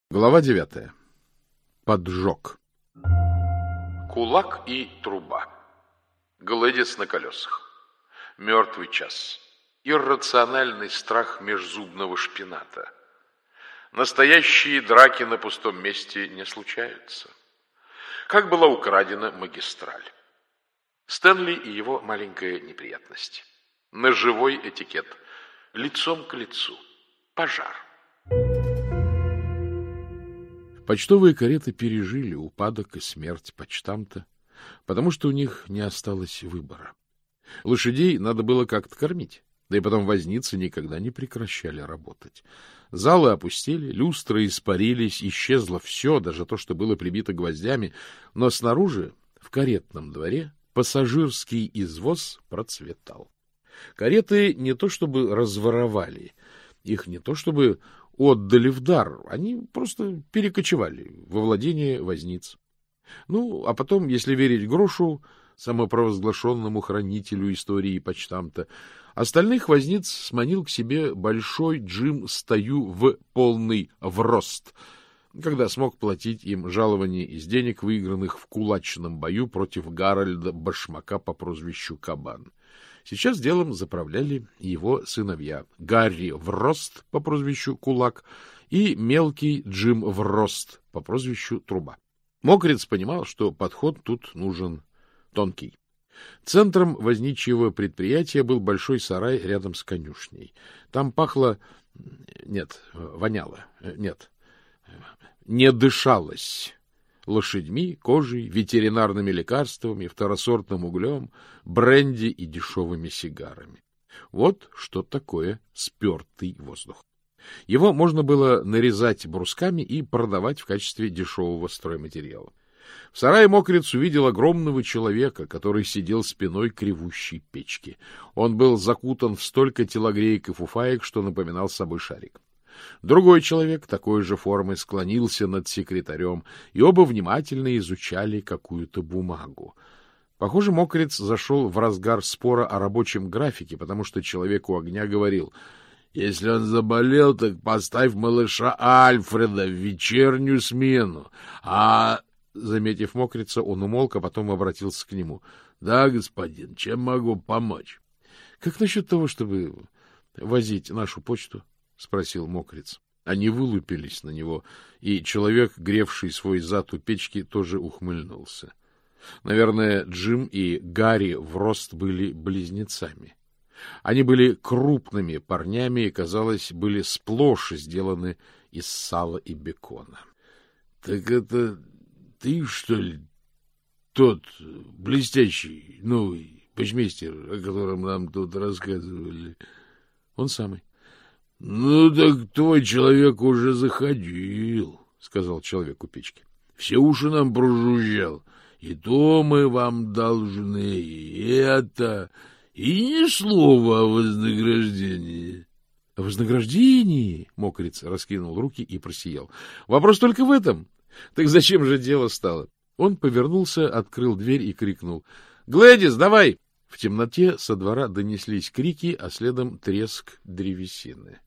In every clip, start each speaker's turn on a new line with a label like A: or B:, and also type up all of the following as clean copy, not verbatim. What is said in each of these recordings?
A: Глава 9. Поджог. Кулак и труба. Глэдис на колесах. Мертвый час. Иррациональный страх межзубного шпината. Настоящие драки на пустом месте не случаются. Как была украдена магистраль. Стэнли и его маленькая неприятность. Ножевой этикет. Лицом к лицу. Пожар. Почтовые кареты пережили упадок и смерть почтамта, потому что у них не осталось выбора. Лошадей надо было как-то кормить, да и потом возницы никогда не прекращали работать. Залы опустели, люстры испарились, исчезло все, даже то, что было прибито гвоздями, но снаружи, в каретном дворе, пассажирский извоз процветал. Кареты не то чтобы разворовали, их не то чтобы отдали в дар, они просто перекочевали во владение возниц. Ну, а потом, если верить Грошу, самопровозглашенному хранителю истории почтамта, остальных возниц сманил к себе большой Джим Стою в полный врост, когда смог платить им жалование из денег, выигранных в кулачном бою против Гарольда Башмака по прозвищу Кабан. Сейчас делом заправляли его сыновья Гарри Врост по прозвищу Кулак и мелкий Джим Врост по прозвищу Труба. Мокриц понимал, что подход тут нужен тонкий. Центром возничьего предприятия был большой сарай рядом с конюшней. Там пахло... воняло. Не дышалось. Лошадьми, кожей, ветеринарными лекарствами, второсортным углем, бренди и дешевыми сигарами. Вот что такое спертый воздух. Его можно было нарезать брусками и продавать в качестве дешевого стройматериала. В сарае Мокриц увидел огромного человека, который сидел спиной к ревущей печке. Он был закутан в столько телогреек и фуфаек, что напоминал собой шарик. Другой человек такой же формы склонился над секретарем, и оба внимательно изучали какую-то бумагу. Похоже, Мокриц зашел в разгар спора о рабочем графике, потому что человек у огня говорил: «Если он заболел, так поставь малыша Альфреда в вечернюю смену». Заметив Мокрица, он умолк, а потом обратился к нему. — Да, господин, чем могу помочь? — Как насчет того, чтобы возить нашу почту? — спросил Мокриц. Они вылупились на него, и человек, гревший свой зад у печки, тоже ухмыльнулся. Наверное, Джим и Гарри Врост были близнецами. Они были крупными парнями и, казалось, были сплошь сделаны из сала и бекона. — Так это ты, что ли, тот блестящий новый почмейстер, о котором нам тут рассказывали? — Он самый. — Ну, так твой человек уже заходил, — сказал человек у печки. — Все уши нам прожужжал. И то мы вам должны, и это, и ни слова о вознаграждении. — О вознаграждении? — Мокриц раскинул руки и просиял. — Вопрос только в этом. Так зачем же дело стало? Он повернулся, открыл дверь и крикнул: — Глэдис, давай! В темноте со двора донеслись крики, а следом треск древесины.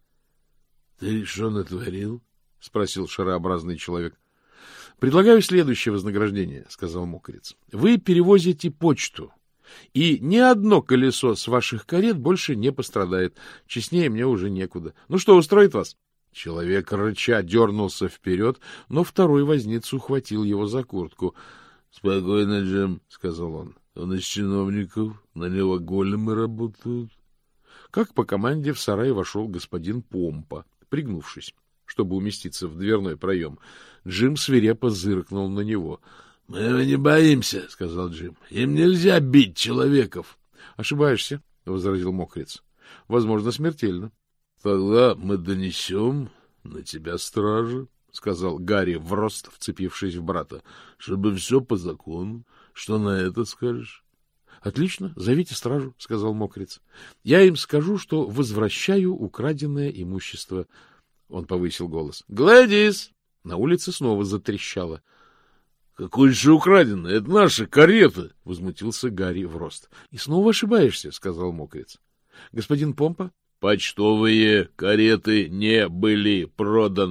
A: — Ты что натворил? — спросил шарообразный человек. — Предлагаю следующее вознаграждение, — сказал Мокриц. — Вы перевозите почту, и ни одно колесо с ваших карет больше не пострадает. Честнее мне уже некуда. Ну что, устроит вас? Человек рыча дернулся вперед, но второй возница ухватил его за куртку. — Спокойно, Джим, — сказал он. — Он из чиновников, на него големы работают. Как по команде в сарай вошел господин Помпа, пригнувшись, чтобы уместиться в дверной проем. Джим свирепо зыркнул на него. — Мы его не боимся, — сказал Джим. — Им нельзя бить человеков. — Ошибаешься, — возразил Мокриц. — Возможно, смертельно. — Тогда мы донесем на тебя стражи, — сказал Гарри Врост, вцепившись в брата, — чтобы все по закону. Что на это скажешь? — Отлично, зовите стражу, — сказал Мокриц. — Я им скажу, что возвращаю украденное имущество. Он повысил голос. — Глэдис! На улице снова затрещало. — Какое же украденное? Это наша карета! — возмутился Гарри Врост. — И снова ошибаешься, — сказал Мокриц. — Господин Помпа? — Почтовые кареты не были проданы,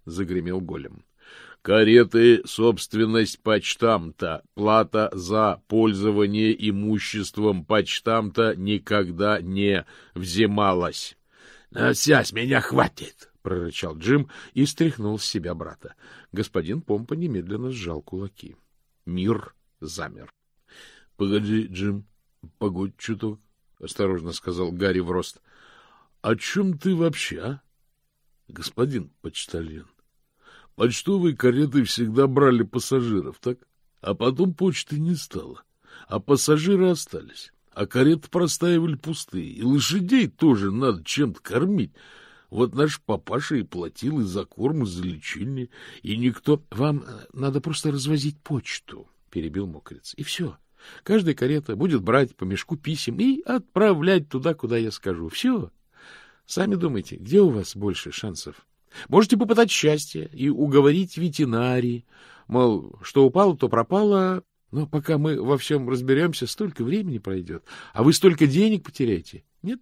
A: — загремел голем. — Кареты — собственность почтамта. Плата за пользование имуществом почтамта никогда не взималась. — Ну все, с меня хватит! — прорычал Джим и стряхнул с себя брата. Господин Помпа немедленно сжал кулаки. Мир замер. — Погоди, Джим, погодь чуток, — осторожно сказал Гарри в рост. — О чем ты вообще, а? Господин почтальон, почтовые кареты всегда брали пассажиров, так? А потом почты не стало, а пассажиры остались, а кареты простаивали пустые, и лошадей тоже надо чем-то кормить. Вот наш папаша и платил и за корм, и за лечение, и никто... — Вам надо просто развозить почту, — перебил Мокриц, — и все. Каждая карета будет брать по мешку писем и отправлять туда, куда я скажу. Все. Сами думайте, где у вас больше шансов? Можете попытать счастье и уговорить ветеринарии. Мол, что упало, то пропало. Но пока мы во всем разберемся, столько времени пройдет. А вы столько денег потеряете. Нет?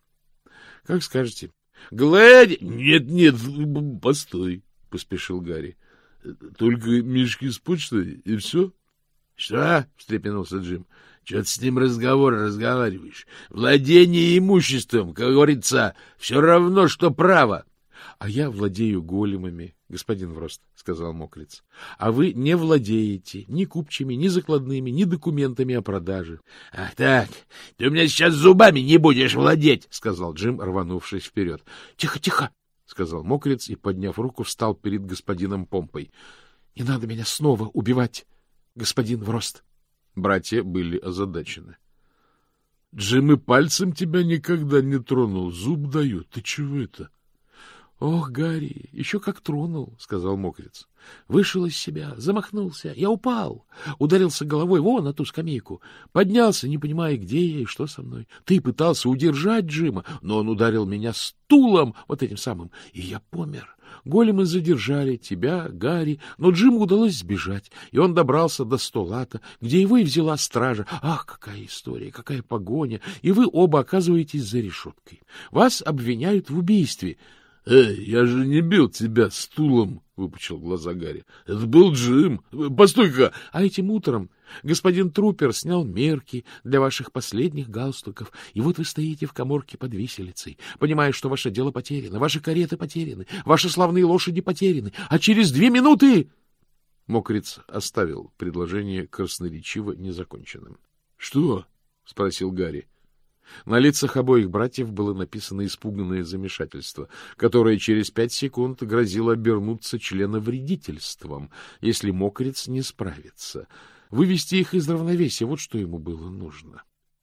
A: Как скажете. — Гладь! — Нет, постой, — поспешил Гарри. — Только мешки с почтой и все? — Что? — встрепенулся Джим. — Что ты с ним разговариваешь? Владение имуществом, как говорится, все равно, что право. — А я владею големами, господин Врост, — сказал Мокриц. — А вы не владеете ни купчими, ни закладными, ни документами о продаже. — Ах так, ты у меня сейчас зубами не будешь владеть, — сказал Джим, рванувшись вперед. — Тихо, тихо, — сказал Мокриц и, подняв руку, встал перед господином Помпой. — Не надо меня снова убивать, господин Врост. Братья были озадачены. — Джим и пальцем тебя никогда не тронул, зуб даю. Ты чего это? — Ох, Гарри, еще как тронул, — сказал Мокриц. Вышел из себя, замахнулся. Я упал, ударился головой вон на ту скамейку. Поднялся, не понимая, где я и что со мной. Ты пытался удержать Джима, но он ударил меня стулом, вот этим самым, и я помер. Големы задержали тебя, Гарри, но Джиму удалось сбежать, и он добрался до Столата, где его и взяла стража. Ах, какая история, какая погоня! И вы оба оказываетесь за решеткой. Вас обвиняют в убийстве. — Эй, я же не бил тебя стулом, — выпучил глаза Гарри. — Это был Джим. Постой-ка! А этим утром господин Трупер снял мерки для ваших последних галстуков, и вот вы стоите в каморке под виселицей, понимая, что ваше дело потеряно, ваши кареты потеряны, ваши славные лошади потеряны, а через 2 минуты... Мокриц оставил предложение красноречиво незаконченным. — Что? — спросил Гарри. На лицах обоих братьев было написано испуганное замешательство, которое через 5 секунд грозило обернуться членовредительством, если Мокриц не справится. Вывести их из равновесия — вот что ему было нужно.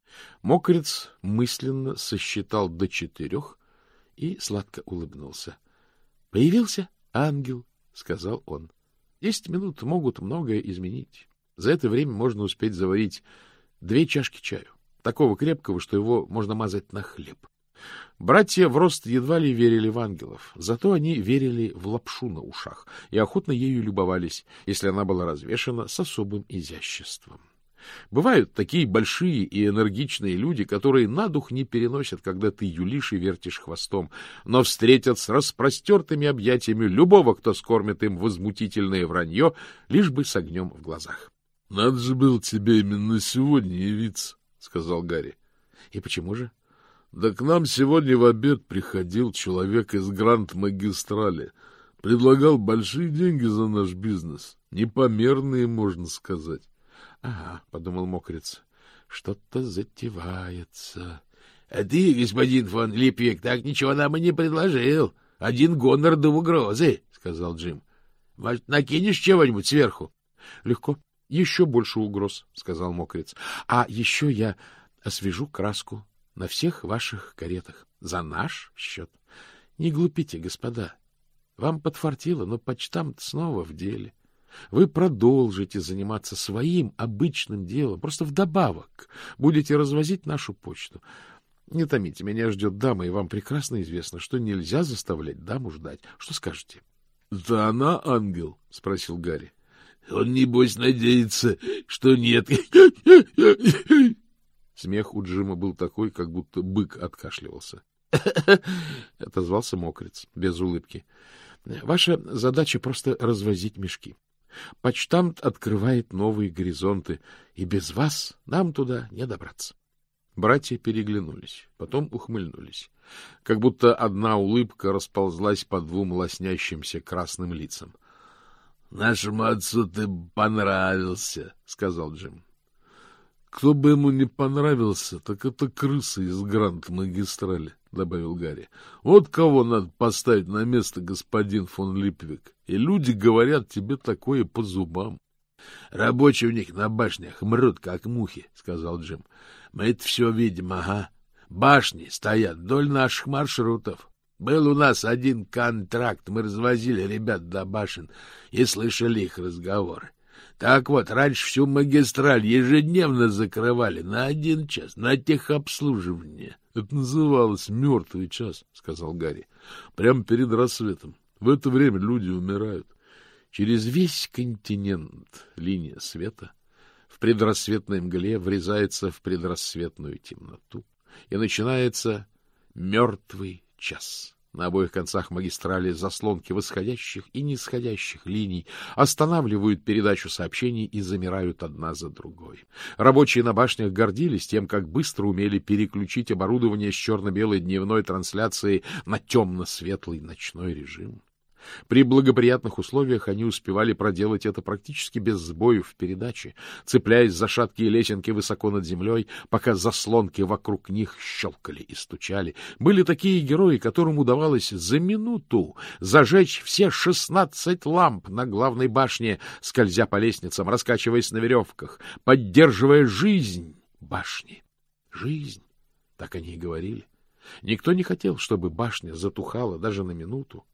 A: Мокриц мысленно сосчитал до 4 и сладко улыбнулся. — Появился ангел, — сказал он. 10 минут могут многое изменить. За это время можно успеть заварить 2 чашки чаю. Такого крепкого, что его можно мазать на хлеб. Братья в рост едва ли верили в ангелов, зато они верили в лапшу на ушах и охотно ею любовались, если она была развешана с особым изяществом. Бывают такие большие и энергичные люди, которые на дух не переносят, когда ты юлишь и вертишь хвостом, но встретят с распростертыми объятиями любого, кто скормит им возмутительное вранье, лишь бы с огнем в глазах. — Надо же было тебе именно сегодня явиться, — сказал Гарри. — И почему же? — Да к нам сегодня в обед приходил человек из Гранд-Магистрали. Предлагал большие деньги за наш бизнес. Непомерные, можно сказать. — Ага, — подумал Мокриц, — что-то затевается. — А ты, господин фон Липвик, так ничего нам и не предложил. Один гонор до угрозы, — сказал Джим. — Может, накинешь чего-нибудь сверху? — Легко. Еще больше угроз, — сказал Мокриц. — А еще я освежу краску на всех ваших каретах. За наш счет. Не глупите, господа. Вам подфартило, но почтамт снова в деле. Вы продолжите заниматься своим обычным делом, просто вдобавок будете развозить нашу почту. Не томите, меня ждет дама, и вам прекрасно известно, что нельзя заставлять даму ждать. Что скажете? — Да она ангел? — спросил Гарри. — Он, небось, надеется, что нет. Смех у Джима был такой, как будто бык откашливался. — отозвался Мокриц без улыбки. Ваша задача просто развозить мешки. Почтамт открывает новые горизонты, и без вас нам туда не добраться. Братья переглянулись, потом ухмыльнулись, как будто одна улыбка расползлась по двум лоснящимся красным лицам. — Нашему отцу ты понравился, — сказал Джим. — Кто бы ему не понравился, так это крыса из Гранд-магистрали, — добавил Гарри. — Вот кого надо поставить на место господин фон Липвик. И люди говорят тебе такое по зубам. — Рабочие у них на башнях мрут, как мухи, — сказал Джим. — Мы это все видим, ага. Башни стоят вдоль наших маршрутов. Был у нас один контракт, мы развозили ребят до башен и слышали их разговоры. Так вот, раньше всю магистраль ежедневно закрывали на 1 час, на техобслуживание. — Это называлось «мертвый час», — сказал Гарри. — Прямо перед рассветом. В это время люди умирают. Через весь континент линия света в предрассветной мгле врезается в предрассветную темноту, и начинается мертвый час. На обоих концах магистрали заслонки восходящих и нисходящих линий останавливают передачу сообщений и замирают одна за другой. Рабочие на башнях гордились тем, как быстро умели переключить оборудование с черно-белой дневной трансляцией на темно-светлый ночной режим. При благоприятных условиях они успевали проделать это практически без сбоев в передаче, цепляясь за шаткие лесенки высоко над землей, пока заслонки вокруг них щелкали и стучали. Были такие герои, которым удавалось за минуту зажечь все 16 ламп на главной башне, скользя по лестницам, раскачиваясь на веревках, поддерживая жизнь башни. Жизнь, так они и говорили. Никто не хотел, чтобы башня затухала даже на минуту.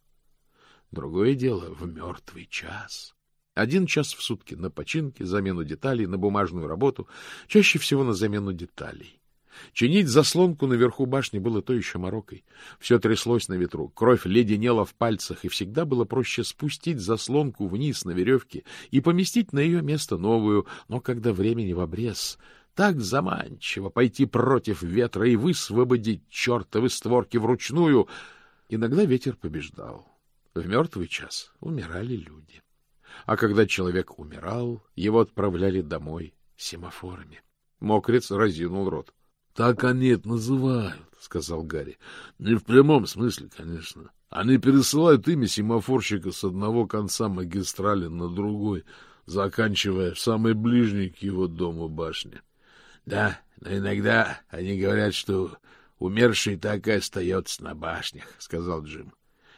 A: Другое дело в мертвый час. 1 час в сутки на починки, замену деталей, на бумажную работу, чаще всего на замену деталей. Чинить заслонку наверху башни было то еще морокой. Все тряслось на ветру, кровь леденела в пальцах, и всегда было проще спустить заслонку вниз на веревке и поместить на ее место новую, но когда времени в обрез, так заманчиво пойти против ветра и высвободить чертовы створки вручную. Иногда ветер побеждал. В мертвый час умирали люди. А когда человек умирал, его отправляли домой семафорами. Мокрец разинул рот. — Так они это называют, — сказал Гарри. — Не в прямом смысле, конечно. Они пересылают имя семафорщика с одного конца магистрали на другой, заканчивая в самой ближней к его дому башне. — Да, но иногда они говорят, что умерший так и остается на башнях, — сказал Джим.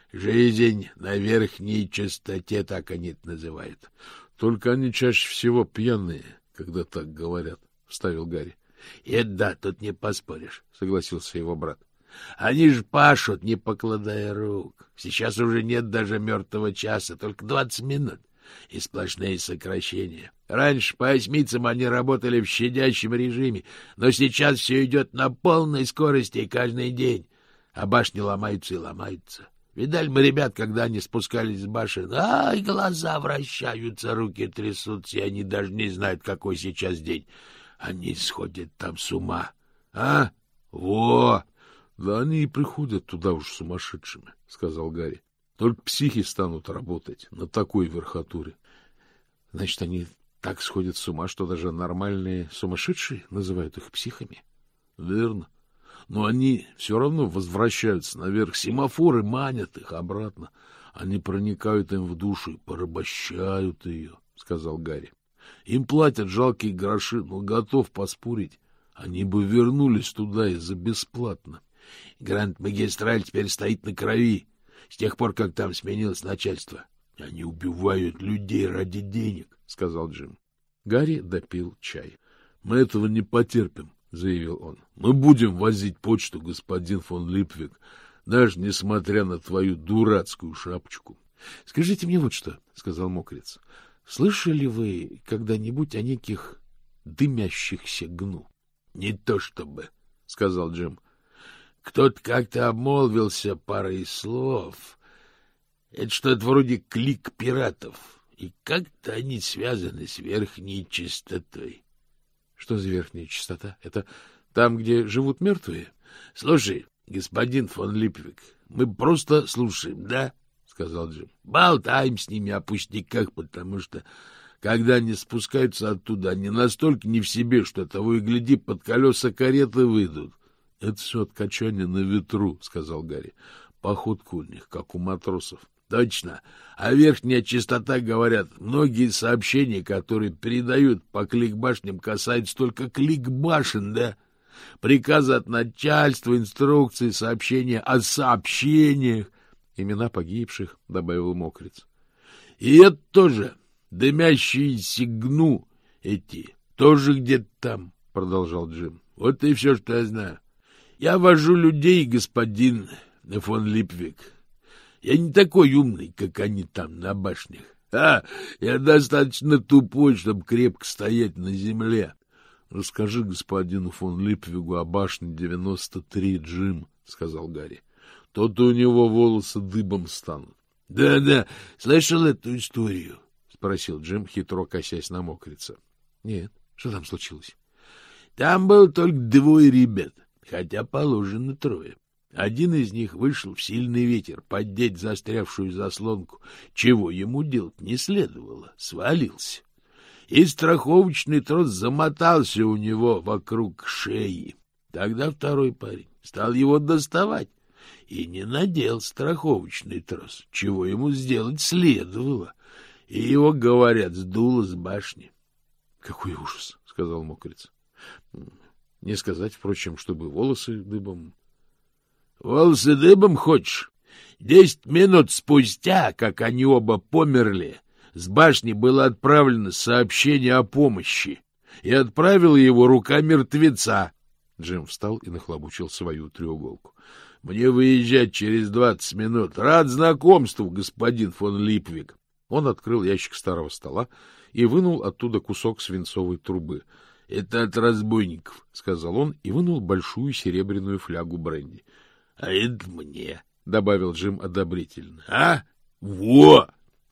A: Жизнь на верхней частоте, так они это называют. — Только они чаще всего пьяные, когда так говорят, — вставил Гарри. — Это да, тут не поспоришь, — согласился его брат. — Они ж пашут, не покладая рук. Сейчас уже нет даже мертвого часа, только 20 минут. И сплошные сокращения. Раньше по 8 они работали в щадящем режиме, но сейчас все идет на полной скорости каждый день. А башни ломаются и ломаются. Видали мы ребят, когда они спускались с башен? Ай, глаза вращаются, руки трясутся, и они даже не знают, какой сейчас день. Они сходят там с ума. А? Во! — Да они и приходят туда уж сумасшедшими, — сказал Гарри. — Только психи станут работать на такой верхотуре. — Значит, они так сходят с ума, что даже нормальные сумасшедшие называют их психами? — Верно. Но они все равно возвращаются наверх. Семафоры манят их обратно. Они проникают им в душу и порабощают ее, — сказал Гарри. Им платят жалкие гроши, но готов поспорить, они бы вернулись туда и за бесплатно. Гранд-магистраль теперь стоит на крови, с тех пор, как там сменилось начальство. Они убивают людей ради денег, — сказал Джим. Гарри допил чай. — Мы этого не потерпим, — заявил он. — Мы будем возить почту, господин фон Липвик, даже несмотря на твою дурацкую шапочку. — Скажите мне вот что, — сказал Мокрец. — Слышали вы когда-нибудь о неких дымящихся гну? — Не то чтобы, — сказал Джим. — Кто-то как-то обмолвился парой слов. Это что-то вроде клик пиратов, и как-то они связаны с верхней частотой. — Что за верхняя частота? Это там, где живут мертвые? — Слушай, господин фон Липвик, мы просто слушаем, да? — сказал
B: сказал Джим. — Болтаем с ними о пустяках, потому что, когда они спускаются оттуда, они настолько не в себе, что того и гляди, под колеса кареты выйдут. — Это все от качания на ветру, — сказал Гарри. — Походка у них, как у матросов. — Точно. А верхняя частота, говорят, многие сообщения, которые передают по кликбашням, касаются только кликбашен, да? Приказы от начальства, инструкции, сообщения о сообщениях. — Имена погибших, — добавил Мокриц. — И это тоже. Дымящиеся гну эти тоже где-то там, — продолжал Джим. — Вот и все, что я знаю. Я вожу людей, господин фон Липвик. Я не такой умный, как они там на башнях. Я достаточно тупой, чтобы крепко стоять на земле. — Расскажи господину фон Липвигу о башне 93, Джим, — сказал Гарри. — То-то у него волосы дыбом станут. — Да, слышал эту историю? — спросил Джим, хитро косясь на Мокрица. — Нет, что там случилось? — Там было только 2 ребят, хотя положено 3. Один из них вышел в сильный ветер поддеть застрявшую заслонку, чего ему делать не следовало, свалился. И страховочный трос замотался у него вокруг шеи. Тогда 2 парень стал его доставать и не надел страховочный трос, чего ему сделать следовало. И его, говорят, сдуло с башни. — Какой ужас, — сказал Мокриц. — Не сказать, впрочем, чтобы волосы дыбом... — Волосы дыбом хочешь? 10 минут спустя, как они оба померли, с башни было отправлено сообщение о помощи, и отправила его рука мертвеца. Джим встал и нахлобучил свою треуголку. — Мне выезжать через 20 минут. Рад знакомству, господин фон Липвик. Он открыл ящик старого стола и вынул оттуда кусок свинцовой трубы. — Это от разбойников, — сказал он и вынул большую серебряную флягу бренди. — А это мне, — добавил Джим одобрительно. — Во!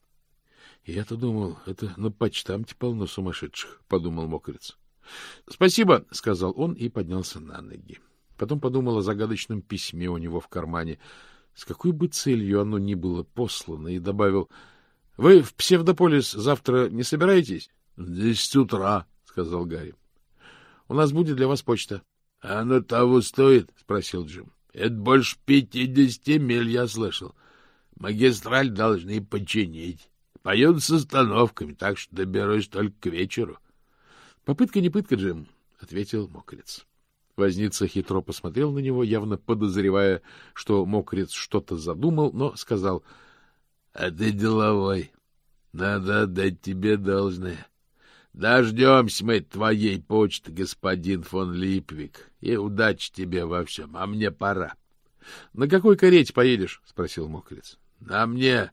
B: — Я-то думал, это на почтамте полно сумасшедших, — подумал Мокриц. — Спасибо, — сказал он и поднялся на ноги. Потом подумал о загадочном письме у него в кармане, с какой бы целью оно ни было послано, и добавил: — Вы в Псевдополис завтра не собираетесь? — В 10 утра, — сказал Гарри. — У нас будет для вас почта. — Оно того стоит? — спросил Джим. — Это больше 50 миль, я слышал. Магистраль должны починить. Поеду с остановками, так что доберусь только к вечеру. — Попытка не пытка, Джим, — ответил Мокриц. Возница хитро посмотрел на него, явно подозревая, что Мокриц что-то задумал, но сказал: — А ты деловой. Надо отдать тебе должное. Дождемся мы твоей почты, господин фон Липвик, и удачи тебе во всем, а мне пора. — На какой карете поедешь? — спросил Мокриц. — На мне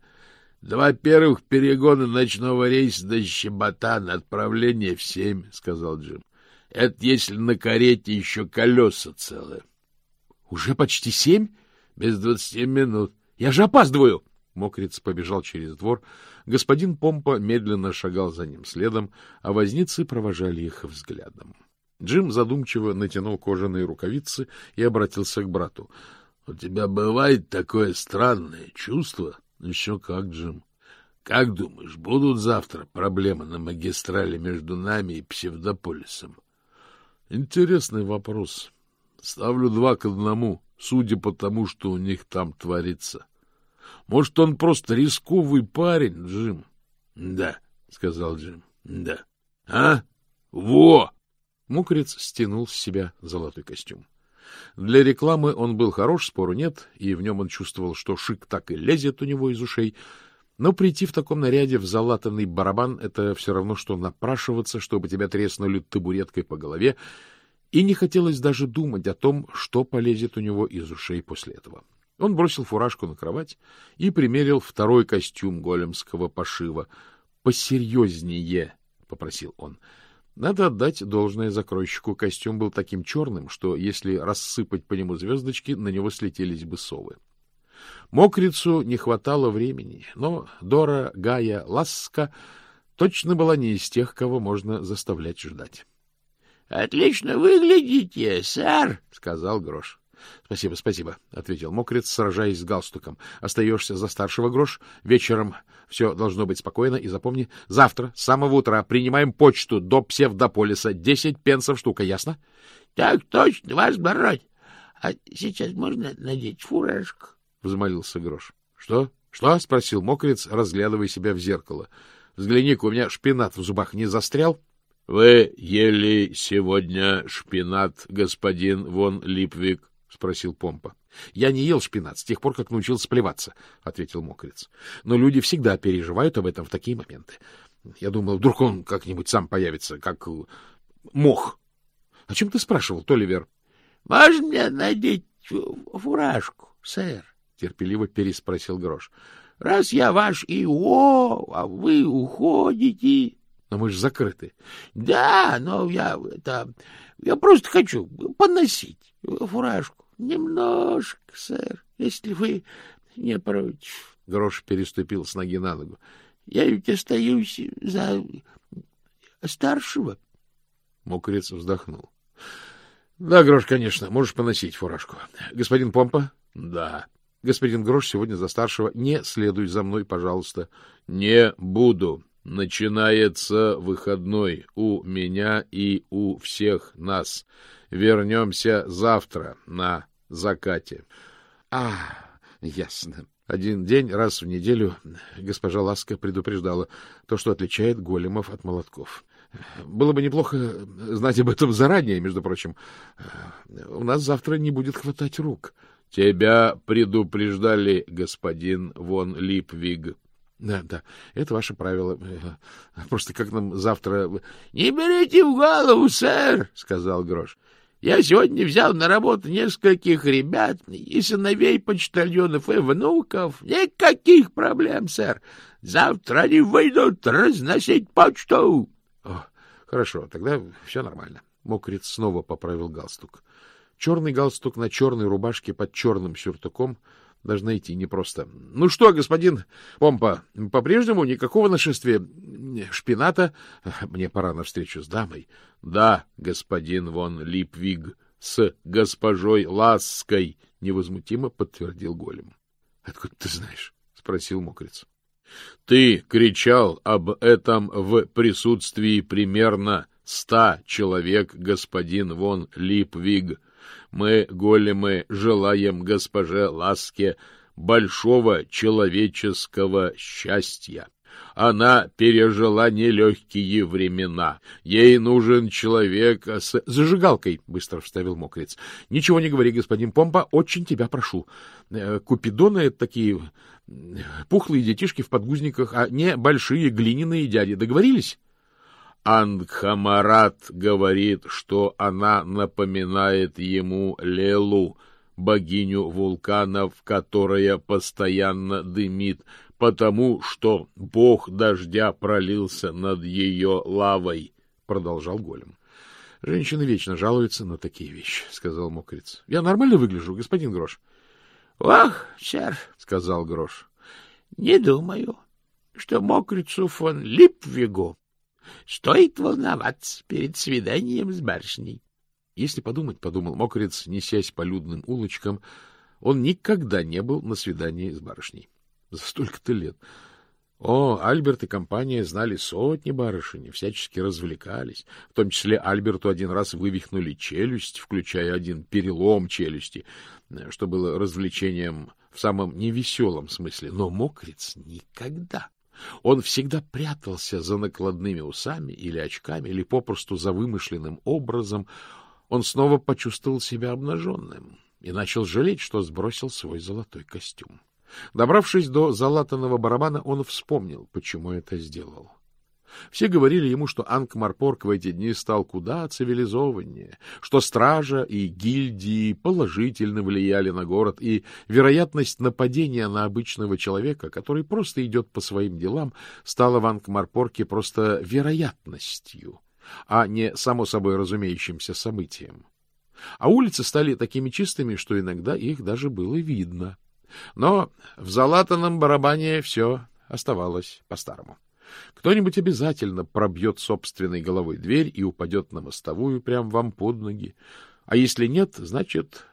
B: 2 первых перегона ночного рейса до Щеботана, отправление в 7, — сказал Джим. — Это если на карете еще колеса целые. — Уже почти 7? Без 20 минут. Я же опаздываю! Мокриц побежал через двор. Господин Помпа медленно шагал за ним следом, а возницы провожали их взглядом. Джим задумчиво натянул кожаные рукавицы и обратился к брату. — У тебя бывает такое странное чувство? — Еще как, Джим. — Как думаешь, будут завтра проблемы на магистрали между нами и Псевдополисом? — Интересный вопрос. Ставлю 2-1, судя по тому, что у них там творится. Может, он просто рисковый парень, Джим? — Да, — сказал Джим, — да. — А? Во! Мокриц стянул с себя золотой костюм. Для рекламы он был хорош, спору нет, и в нем он чувствовал, что шик так и лезет у него из ушей. Но прийти в таком наряде в залатанный барабан — это все равно, что напрашиваться, чтобы тебя треснули табуреткой по голове, и не хотелось даже думать о том, что полезет у него из ушей после этого. Он бросил фуражку на кровать и примерил 2-й костюм големского пошива. — Посерьезнее, — попросил он. Надо отдать должное закройщику. Костюм был таким черным, что, если рассыпать по нему звездочки, на него слетелись бы совы. Мокрицу не хватало времени, но Дора Гая Ласска точно была не из тех, кого можно заставлять ждать. — Отлично выглядите, сэр, — сказал Грош.
A: — Спасибо, спасибо, — ответил мокрец, сражаясь с галстуком. — Остаешься за старшего, Грош. Вечером все должно быть спокойно. И запомни, завтра с самого утра принимаем почту до Псевдополиса. 10 пенсов штука, ясно?
C: — Так точно, ваш барон. А сейчас можно надеть фуражку? —
A: взмолился Грош. — Что? Что? — спросил мокрец, разглядывая себя в зеркало. — Взгляни-ка, у меня шпинат в зубах не застрял? — Вы ели сегодня шпинат, господин вон Липвик? — спросил Помпа. — Я не ел шпинат с тех пор, как научился плеваться, — ответил мокрец. — Но люди всегда переживают об этом в такие моменты. Я думал, вдруг он как-нибудь сам появится, как мох. — О чем ты спрашивал, Толивер?
C: — Можно мне надеть фуражку, сэр? — терпеливо переспросил Грош. — Раз я ваш ИО, а вы уходите...
A: — Но мы же закрыты.
C: — Да, но я просто хочу поносить фуражку. Немножко, сэр, если вы не против.
A: Грош переступил с ноги на ногу.
C: — Я ведь остаюсь за старшего.
A: Мокрец вздохнул. — Да, Грош, конечно, можешь поносить фуражку. Господин Помпа? — Да. Господин Грош сегодня за старшего. Не следуй за мной, пожалуйста. — Не буду. Начинается выходной у меня и у всех нас. Вернемся завтра на закате. — ясно. Один день раз в неделю госпожа Ласка предупреждала то, что отличает големов от молотков. Было бы неплохо знать об этом заранее, между прочим. У нас завтра не будет хватать рук. — Тебя предупреждали, господин вон Липвиг. — Да, это ваше правило. Просто как нам завтра...
C: — Не берите в голову, сэр, — сказал Грош. — Я сегодня взял на работу нескольких ребят, и сыновей почтальонов, и внуков. Никаких проблем, сэр. Завтра они выйдут разносить почту.
A: — Хорошо, тогда все нормально. Мокрец снова поправил галстук. Черный галстук на черной рубашке под черным сюртуком даже найти непросто. — Ну что, господин Помпа, по-прежнему никакого нашествия шпината? Мне пора на встречу с дамой. — Да, господин вон Липвиг, с госпожой Ласской, — невозмутимо подтвердил голем. — Откуда ты знаешь? — спросил мокрец. — Ты кричал об этом в присутствии примерно 100 человек, господин вон Липвиг. Мы, големы, желаем госпоже Ласке большого человеческого счастья. Она пережила нелегкие времена. Ей нужен человек с... — Зажигалкой, — быстро вставил мокрец. — Ничего не говори, господин Помпа, очень тебя прошу. Купидоны — это такие пухлые детишки в подгузниках, а не большие глиняные дяди. Договорились? Ангхамарат говорит, что она напоминает ему Лелу, богиню вулканов, которая постоянно дымит, потому что бог дождя пролился над ее лавой, — продолжал голем. — Женщины вечно жалуются на такие вещи, — сказал мокрец. — Я нормально выгляжу, господин Грош?
C: — Ох, сэр, — сказал Грош, — не думаю, что мокрицу фон Липвигу стоит волноваться перед свиданием с барышней.
A: Если подумать, — подумал мокрец, несясь по людным улочкам, — он никогда не был на свидании с барышней. За столько-то лет. О, Альберт и компания знали сотни барышень, всячески развлекались. В том числе Альберту один раз вывихнули челюсть, включая один перелом челюсти, что было развлечением в самом невеселом смысле. Но мокрец никогда. Он всегда прятался за накладными усами или очками, или попросту за вымышленным образом. Он снова почувствовал себя обнаженным и начал жалеть, что сбросил свой золотой костюм. Добравшись до залатанного барабана, он вспомнил, почему это сделал. Все говорили ему, что Анкмарпорк в эти дни стал куда цивилизованнее, что стража и гильдии положительно влияли на город, и вероятность нападения на обычного человека, который просто идет по своим делам, стала в Анкмарпорке просто вероятностью, а не само собой разумеющимся событием. А улицы стали такими чистыми, что иногда их даже было видно. Но в залатанном барабане все оставалось по-старому. Кто-нибудь обязательно пробьет собственной головой дверь и упадет на мостовую прямо вам под ноги. А если нет, значит,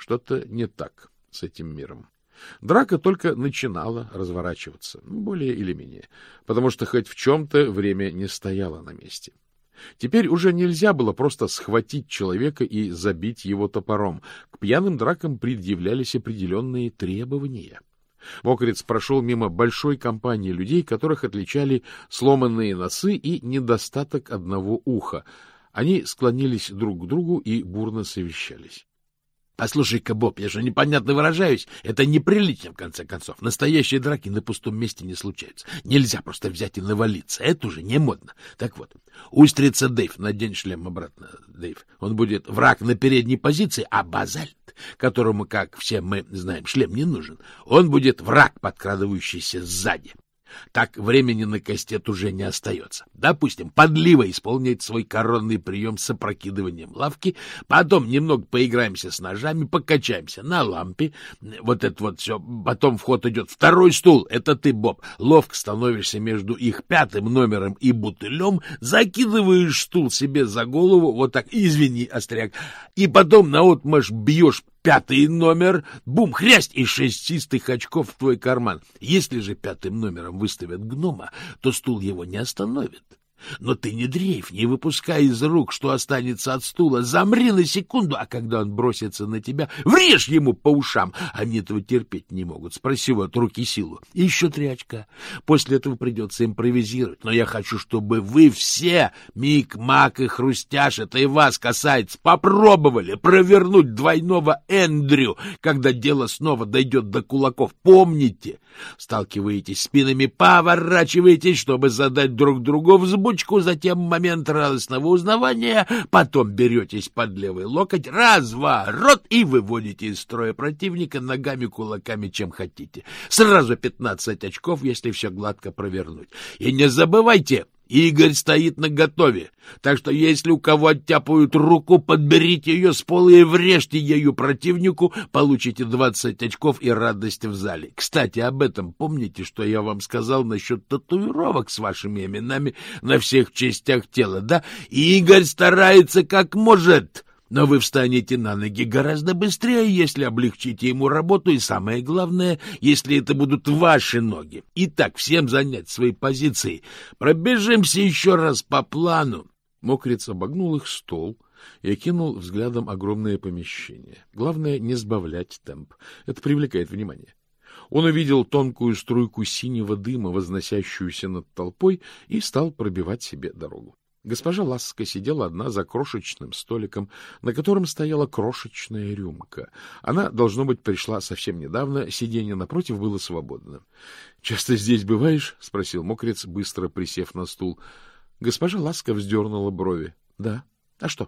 A: Что-то не так с этим миром. Драка только начинала разворачиваться, более или менее, потому что хоть в чем-то время не стояло на месте. Теперь уже нельзя было просто схватить человека и забить его топором. К пьяным дракам предъявлялись определенные требования. Мокрец прошел мимо большой компании людей, которых отличали сломанные носы и недостаток одного уха. Они склонились друг к другу и бурно совещались.
C: — Послушай-ка, Боб, я же непонятно выражаюсь. Это неприлично, в конце концов. Настоящие драки на пустом месте не случаются. Нельзя просто взять и навалиться. Это уже не модно. Так вот, устрица Дэйв, надень шлем обратно, Дэйв. Он будет враг на передней позиции, а Базальт, которому, как все мы знаем, шлем не нужен, он будет враг, подкрадывающийся сзади. Так времени на кастет уже не остается. Допустим, Подлива исполняет свой коронный прием с опрокидыванием лавки, потом немного поиграемся с ножами, покачаемся на лампе, вот это вот все, потом в ход идет второй стул, это ты, Боб, ловко становишься между их 5-м номером и бутылем, закидываешь стул себе за голову, вот так, извини, остряк, и потом наотмашь бьешь 5-й номер, бум, хрясть, и 6 чистых очков в твой карман. Если же 5-м номером выставят гнома, то стул его не остановит. Но ты не дрейф, не выпускай из рук, что останется от стула. Замри на секунду, а когда он бросится на тебя, врежь ему по ушам. Они этого терпеть не могут. Спроси его от руки силу. И еще 3 очка. После этого придется импровизировать. Но я хочу, чтобы вы все, Мик, Мак и Хрустяш, это и вас касается, попробовали провернуть двойного Эндрю, когда дело снова дойдет до кулаков. Помните, сталкиваетесь спинами, поворачиваетесь, чтобы задать друг другу взбучку, затем момент радостного узнавания, потом беретесь под левый локоть, разворот и выводите из строя противника ногами, кулаками, чем хотите. Сразу 15 очков, если все гладко провернуть. И не забывайте, Игорь стоит наготове, так что если у кого оттяпают руку, подберите ее с пола и врежьте ею противнику, получите 20 очков и радость в зале. Кстати, об этом помните, что я вам сказал насчет татуировок с вашими именами на всех частях тела, да? Игорь старается как может, но вы встанете на ноги гораздо быстрее, если облегчите ему работу, и самое главное, если это будут ваши ноги. Итак, всем занять свои позиции. Пробежимся еще раз по плану.
A: Мокрец обогнул их стол и окинул взглядом огромное помещение. Главное, не сбавлять темп. Это привлекает внимание. Он увидел тонкую струйку синего дыма, возносящуюся над толпой, и стал пробивать себе дорогу. Госпожа Ласка сидела одна за крошечным столиком, на котором стояла крошечная рюмка. Она, должно быть, пришла совсем недавно, сиденье напротив было свободно. — Часто здесь бываешь? — спросил Мокрец, быстро присев на стул. Госпожа Ласка вздернула брови. — Да. А что?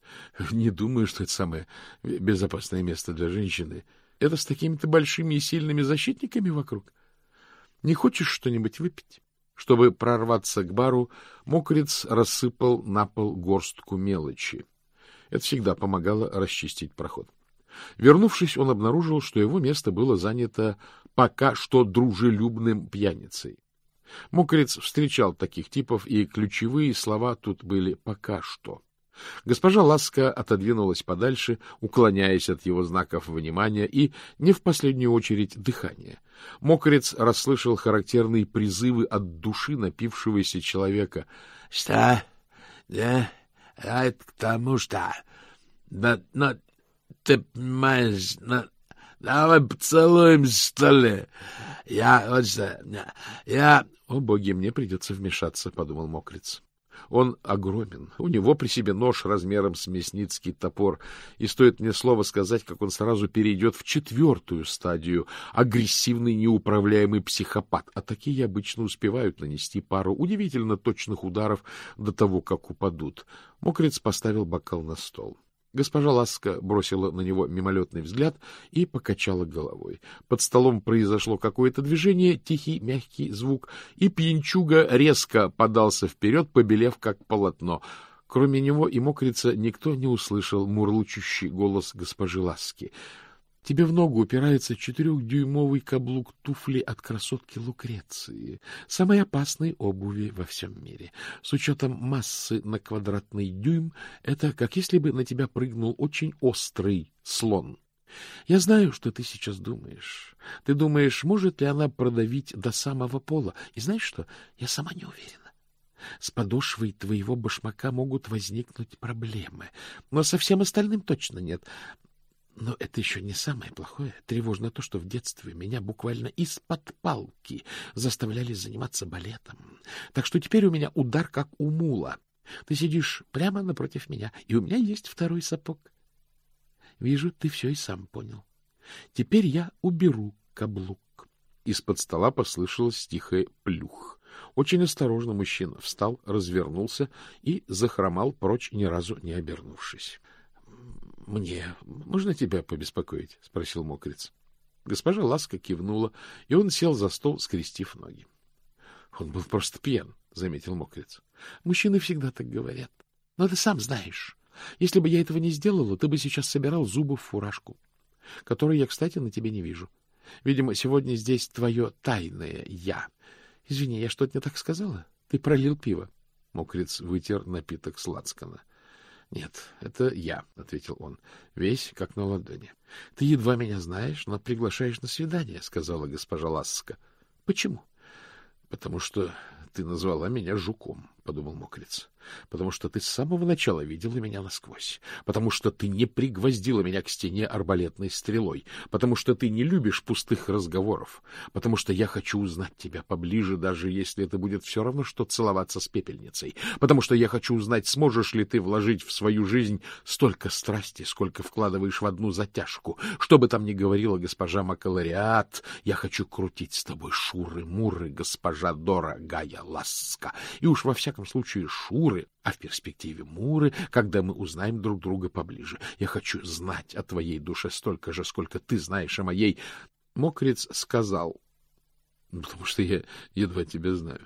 A: — Не думаю, что это самое безопасное место для женщины. Это с такими-то большими и сильными защитниками вокруг. Не хочешь что-нибудь выпить? Чтобы прорваться к бару, Мокрец рассыпал на пол горстку мелочи. Это всегда помогало расчистить проход. Вернувшись, он обнаружил, что его место было занято пока что дружелюбным пьяницей. Мокрец встречал таких типов, и ключевые слова тут были «пока что». Госпожа Ласка отодвинулась подальше, уклоняясь от его знаков внимания и, не в последнюю очередь, дыхания. Мокрец расслышал характерные призывы от души напившегося человека. — Что? Да, это к тому, что... Но ты понимаешь... Давай поцелуемся, что ли? О, боги, мне придется вмешаться, — подумал Мокрец. Он огромен, у него при себе нож размером с мясницкий топор, и стоит мне слово сказать, как он сразу перейдет в 4-ю стадию — агрессивный неуправляемый психопат, а такие обычно успевают нанести пару удивительно точных ударов до того, как упадут. Мокрец поставил бокал на стол. Госпожа Ласка бросила на него мимолетный взгляд и покачала головой. Под столом произошло какое-то движение, тихий, мягкий звук, и пьянчуга резко подался вперед, побелев как полотно. Кроме него и Мокрица никто не услышал мурлычущий голос госпожи Ласки. Тебе в ногу упирается 4-дюймовый каблук туфли от красотки Лукреции, самой опасной обуви во всем мире. С учетом массы на квадратный дюйм, это как если бы на тебя прыгнул очень острый слон. Я знаю, что ты сейчас думаешь. Ты думаешь, может ли она продавить до самого пола? И знаешь что? Я сама не уверена. С подошвой твоего башмака могут возникнуть проблемы, но со всем остальным точно нет. Но это еще не самое плохое. Тревожно то, что в детстве меня буквально из-под палки заставляли заниматься балетом. Так что теперь у меня удар, как у мула. Ты сидишь прямо напротив меня, и у меня есть второй сапог. Вижу, ты все и сам понял. Теперь я уберу каблук. Из-под стола послышалось тихое плюх. Очень осторожно мужчина встал, развернулся и захромал прочь, ни разу не обернувшись. — Мне можно тебя побеспокоить? — спросил мокрец. Госпожа Ласка кивнула, и он сел за стол, скрестив ноги. — Он был просто пьян, — заметил мокрец. — Мужчины всегда так говорят. Но ты сам знаешь, если бы я этого не сделала, ты бы сейчас собирал зубы в фуражку, которую я, кстати, на тебе не вижу. Видимо, сегодня здесь твое тайное «я». Извини, я что-то не так сказала? Ты пролил пиво. Мокрец вытер напиток с лацкана. — Нет, это я, — ответил он, весь как на ладони. — Ты едва меня знаешь, но приглашаешь на свидание, — сказала госпожа Ласка. — Почему? — Потому что ты назвала меня жуком, — подумал мокрец. — Потому что ты с самого начала видела меня насквозь. Потому что ты не пригвоздила меня к стене арбалетной стрелой. Потому что ты не любишь пустых разговоров. Потому что я хочу узнать тебя поближе, даже если это будет все равно, что целоваться с пепельницей. Потому что я хочу узнать, сможешь ли ты вложить в свою жизнь столько страсти, сколько вкладываешь в одну затяжку. Что бы там ни говорила госпожа Бакалавриат, я хочу крутить с тобой шуры-муры, госпожа дорогая Ласка. И уж во всяком случае шуры, а в перспективе муры, когда мы узнаем друг друга поближе. Я хочу знать о твоей душе столько же, сколько ты знаешь о моей. Мокрец сказал, потому что я едва тебя знаю.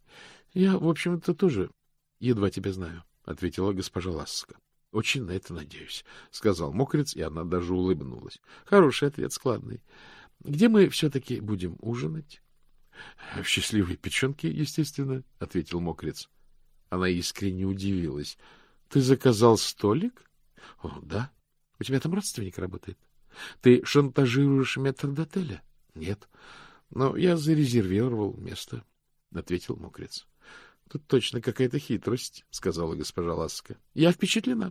A: — Я, в общем-то, тоже едва тебя знаю, — ответила госпожа Ласка. — Очень на это надеюсь, — сказал мокрец, и она даже улыбнулась. — Хороший ответ, складный. Где мы все-таки будем ужинать? — В счастливой печенке, естественно, — ответил мокрец. Она искренне удивилась. — Ты заказал столик? — О, да. У тебя там родственник работает. Ты шантажируешь метрдотеля? — Нет. Но я зарезервировал место, — ответил мокрец. — Тут точно какая-то хитрость, — сказала госпожа Ласка. — Я впечатлена.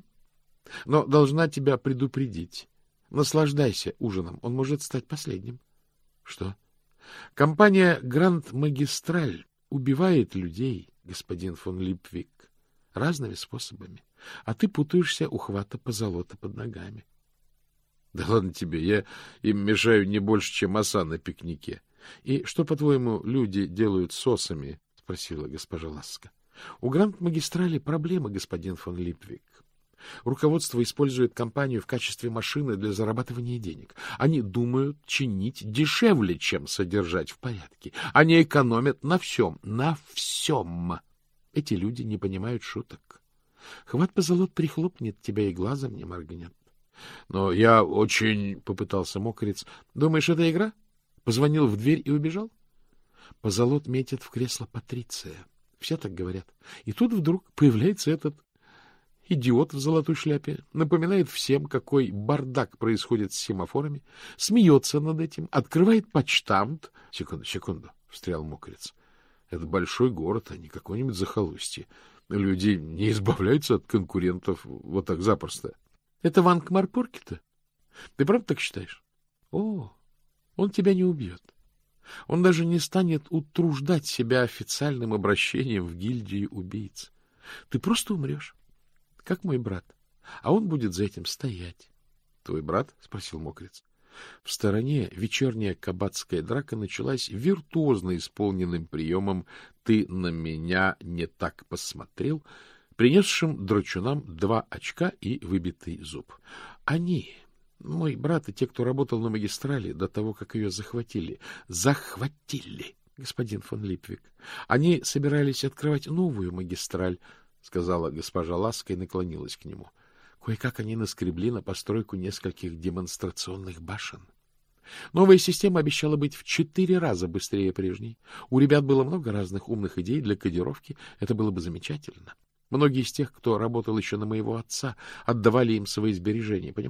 A: Но должна тебя предупредить. Наслаждайся ужином, он может стать последним. — Что? — Компания «Гранд Магистраль» убивает людей, господин фон Липвик, разными способами, а ты путаешься у хвата позолота под ногами. — Да ладно тебе, я им мешаю не больше, чем оса на пикнике. — И что, по-твоему, люди делают с осами? — спросила госпожа Ласка. — У Гранд-магистрали проблемы, господин фон Липвик. Руководство использует компанию в качестве машины для зарабатывания денег. Они думают чинить дешевле, чем содержать в порядке. Они экономят на всем, на всем. Эти люди не понимают шуток. Хват позолот прихлопнет тебя и глазом не моргнет. Но я очень... — попытался мокрец. — Думаешь, это игра? Позвонил в дверь и убежал? Позолот метит в кресло Патриция. Все так говорят. И тут вдруг появляется этот идиот в золотой шляпе, напоминает всем, какой бардак происходит с семафорами, смеется над этим, открывает почтамт. — Секунду, — встрял мокрец. — Это большой город, а не какой-нибудь захолустье. Люди не избавляются от конкурентов вот так запросто. — Это в Анкмарпорке-то? Ты правда так считаешь? О, он тебя не убьет. Он даже не станет утруждать себя официальным обращением в гильдию убийц. Ты просто умрешь, как мой брат, а он будет за этим стоять. — Твой брат? — спросил мокрец. В стороне вечерняя кабацкая драка началась виртуозно исполненным приемом «ты на меня не так посмотрел», принесшим драчунам 2 очка и выбитый зуб. Они, мой брат и те, кто работал на магистрали до того, как ее захватили, господин фон Липвик. Они собирались открывать новую магистраль, — сказала госпожа Ласка и наклонилась к нему. Кое-как они наскребли на постройку нескольких демонстрационных башен. Новая система обещала быть в 4 раза быстрее прежней. У ребят было много разных умных идей для кодировки. Это было бы замечательно. Многие из тех, кто работал еще на моего отца, отдавали им свои сбережения, понимаешь?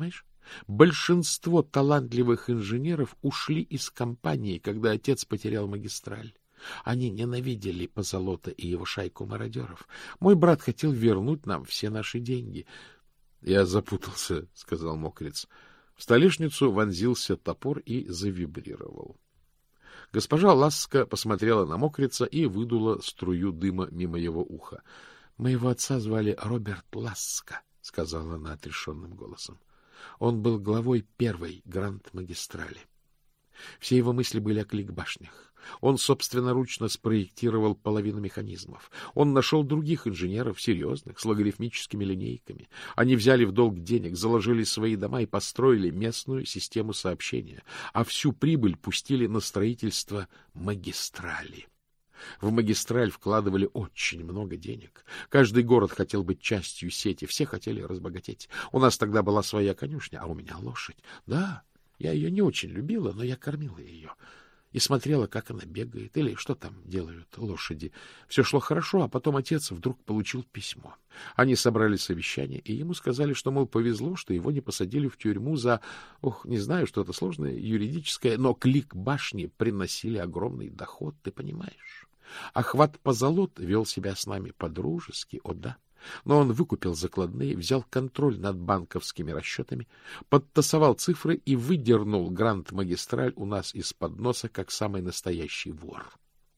A: Большинство талантливых инженеров ушли из компании, когда отец потерял магистраль. Они ненавидели Позолота и его шайку мародеров. Мой брат хотел вернуть нам все наши деньги. — Я запутался, — сказал Мокриц. В столешницу вонзился топор и завибрировал. Госпожа Ласка посмотрела на Мокрица и выдула струю дыма мимо его уха. — Моего отца звали Роберт Ласка, — сказала она отрешенным голосом. Он был главой первой Гранд-магистрали. Все его мысли были о клик-башнях. Он собственноручно спроектировал половину механизмов. Он нашел других инженеров, серьезных, с логарифмическими линейками. Они взяли в долг денег, заложили свои дома и построили местную систему сообщения, а всю прибыль пустили на строительство магистрали. В магистраль вкладывали очень много денег. Каждый город хотел быть частью сети, все хотели разбогатеть. У нас тогда была своя конюшня, а у меня лошадь. Да, я ее не очень любила, но я кормила ее и смотрела, как она бегает, или что там делают лошади. Все шло хорошо, а потом отец вдруг получил письмо. Они собрали совещание, и ему сказали, что, мол, повезло, что его не посадили в тюрьму за, не знаю, что-то сложное, юридическое, но клик-башни приносили огромный доход, ты понимаешь? Ахват Позолот вел себя с нами по-дружески, о да. Но он выкупил закладные, взял контроль над банковскими расчетами, подтасовал цифры и выдернул Гранд-магистраль у нас из-под носа, как самый настоящий вор.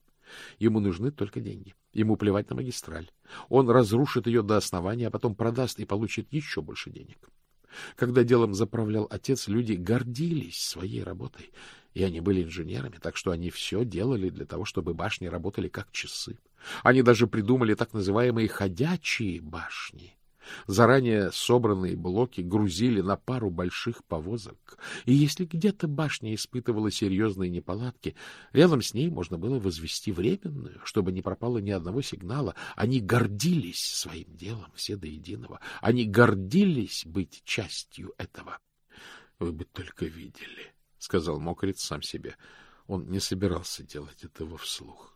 A: Ему нужны только деньги. Ему плевать на магистраль. Он разрушит ее до основания, а потом продаст и получит еще больше денег. Когда делом заправлял отец, люди гордились своей работой, и они были инженерами, так что они все делали для того, чтобы башни работали как часы. Они даже придумали так называемые ходячие башни. Заранее собранные блоки грузили на пару больших повозок, и если где-то башня испытывала серьезные неполадки, рядом с ней можно было возвести временную, чтобы не пропало ни одного сигнала. Они гордились своим делом, все до единого. Они гордились быть частью этого. — Вы бы только видели, — сказал Мокриц сам себе. Он не собирался делать этого вслух.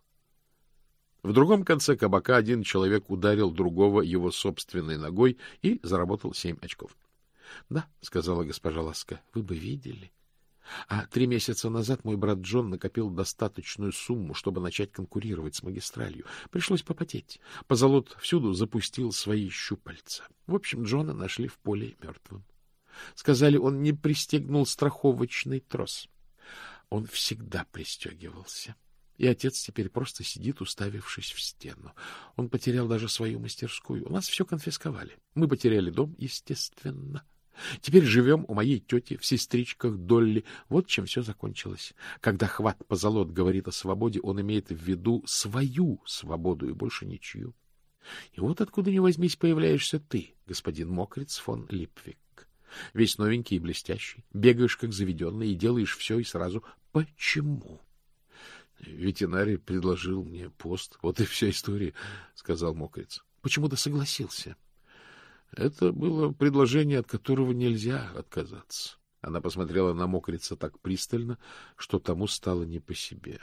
A: В другом конце кабака один человек ударил другого его собственной ногой и заработал 7 очков. — Да, — сказала госпожа Ласка, — вы бы видели. А 3 месяца назад мой брат Джон накопил достаточную сумму, чтобы начать конкурировать с магистралью. Пришлось попотеть. Позолот всюду запустил свои щупальца. В общем, Джона нашли в поле мертвым. Сказали, он не пристегнул страховочный трос. Он всегда пристегивался. И отец теперь просто сидит, уставившись в стену. Он потерял даже свою мастерскую. У нас все конфисковали. Мы потеряли дом, естественно. Теперь живем у моей тети в сестричках Долли. Вот чем все закончилось. Когда Ахват Позолот говорит о свободе, он имеет в виду свою свободу и больше ничью. И вот откуда ни возьмись появляешься ты, господин Мокриц фон Липвик. Весь новенький и блестящий. Бегаешь как заведенный и делаешь все и сразу. Почему? Ветеринарий предложил мне пост. Вот и вся история, — сказал Мокриц. — Почему ты согласился? Это было предложение, от которого нельзя отказаться. Она посмотрела на Мокрица так пристально, что тому стало не по себе.